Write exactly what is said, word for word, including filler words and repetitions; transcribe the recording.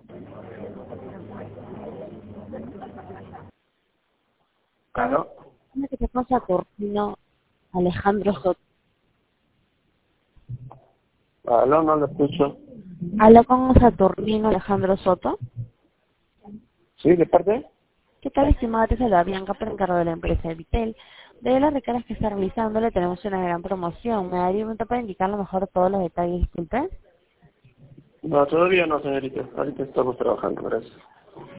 Claro. ¿Qué te pasa, Saturnino Alejandro Soto? Aló, no lo escucho. Hablo con Saturnino Alejandro Soto. ¿Sí? ¿De parte? ¿Qué tal, estimada? Te saluda Bianca, por encargo de la empresa Vitel. De las recargas que está realizando, le tenemos una gran promoción. ¿Me daría un momento para indicar a lo mejor todos los detalles, disculpe? No, todavía no, señorita. Ahorita estamos trabajando, gracias.